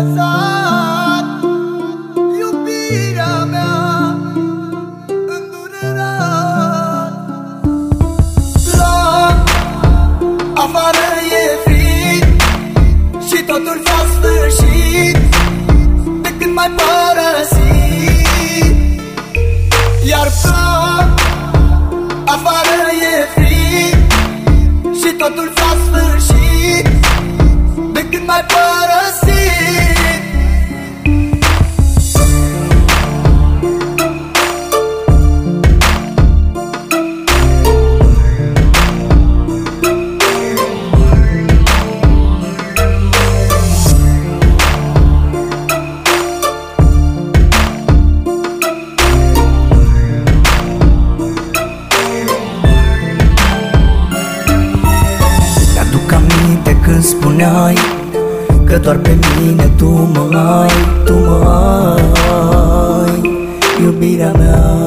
lăsat iubirea mea îndurerat. La afară e frig și totul s-a sfârșit de când m-ai părăsit. Iar afară e frig și totul s-a sfârșit de când m-ai părăsit. Când spuneai că doar pe mine tu mă ai, tu mă ai, iubirea mea.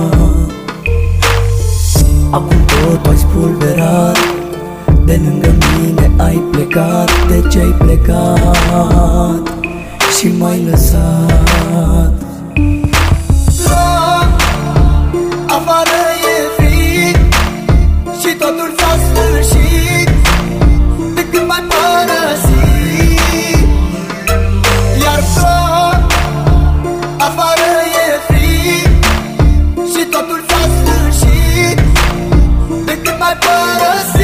Acum tot ai spulberat, de lângă mine ai plecat. De ce ai plecat și m-ai lăsat? La afară e frig și totul s-a sfârșit de când m-ai părăsit. Iar afară e frig și totul s-a sfârșit de când m-ai părăsit.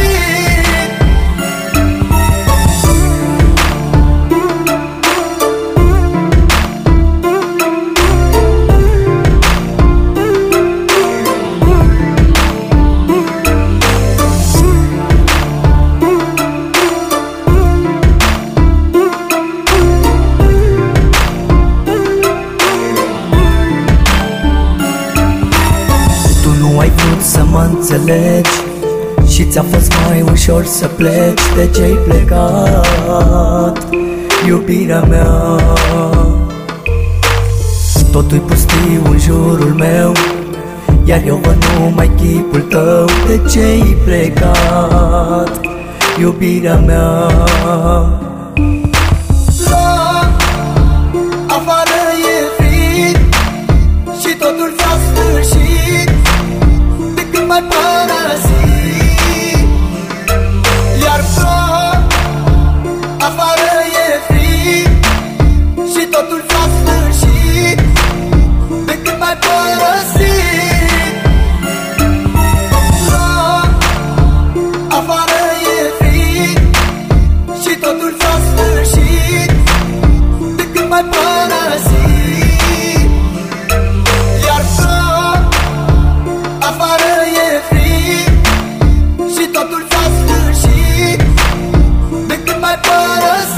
Ai vrut să mă înțelegi și ți-a fost mai ușor să pleci. De ce-ai plecat, iubirea mea? Totul-i pustiu în jurul meu, iar eu văd numai chipul tău. De ce-ai plecat, iubirea mea? La afară e frig și totul s-a sfârșit de când m-ai părăsit. Iar afară e frig și totul s-a sfârșit de când m-ai părăsit. La afară e frig și totul s-a sfârșit de când m-ai părăsit. Iar afară e frig și totul s-a sfârșit de când m-ai părăsit.